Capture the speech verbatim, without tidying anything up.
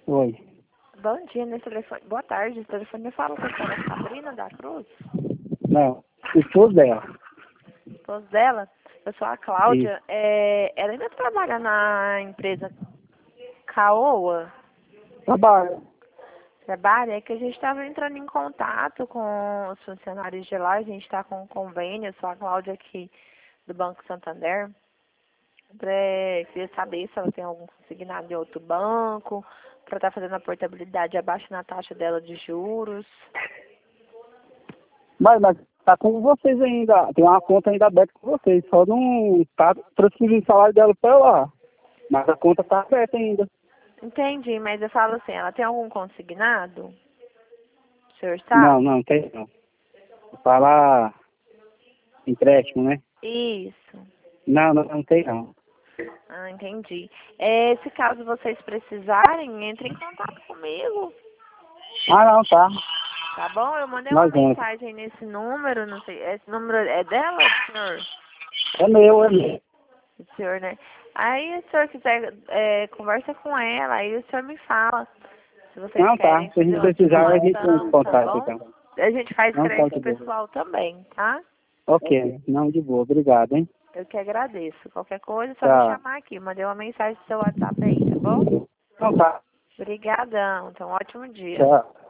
Oi. Bom dia, nesse telefone. Boa tarde, esse telefone fala com a senhora Sabrina da Cruz, Não, o esposo dela. esposa dela. Eu sou a Isso. Cláudia. É, ela ainda trabalha na empresa Caoa. Trabalha. Trabalha, é que a gente estava entrando em contato com os funcionários de lá, a gente está com um convênio, eu sou a Cláudia aqui do Banco Santander. Pra, queria saber se ela tem algum consignado de outro banco, para estar fazendo a portabilidade abaixo na taxa dela de juros. Mas, mas tá com vocês ainda. Tem uma conta ainda aberta com vocês. Só não tá transferindo o salário dela pra lá. Mas a conta tá aberta ainda. Entendi, mas eu falo assim, ela tem algum consignado? O senhor Não, sabe? não, tem não. Falar empréstimo, né? Isso. Não, não, não tem não. Ah, entendi. É, se caso vocês precisarem, entre em contato comigo, Ah, não, tá. tá bom? Eu mandei uma Nós vamos. mensagem nesse número, não sei, esse número é dela, senhor? É meu, é meu. O senhor, né? Aí, se o senhor quiser, é, conversa com ela, aí o senhor me fala. Se vocês Não, tá. querem Se a fazer gente uma precisar, a gente entra em simulação, tá contato, bom? então. A gente faz Não, tá crédito de boa. pessoal também, tá? Ok. Não, de boa. Obrigado, hein? Eu que agradeço. Qualquer coisa, é só me Tchau. chamar aqui. Mandei uma mensagem no seu WhatsApp aí, tá bom? Não, tá. Obrigadão. Então, um ótimo dia. Tchau.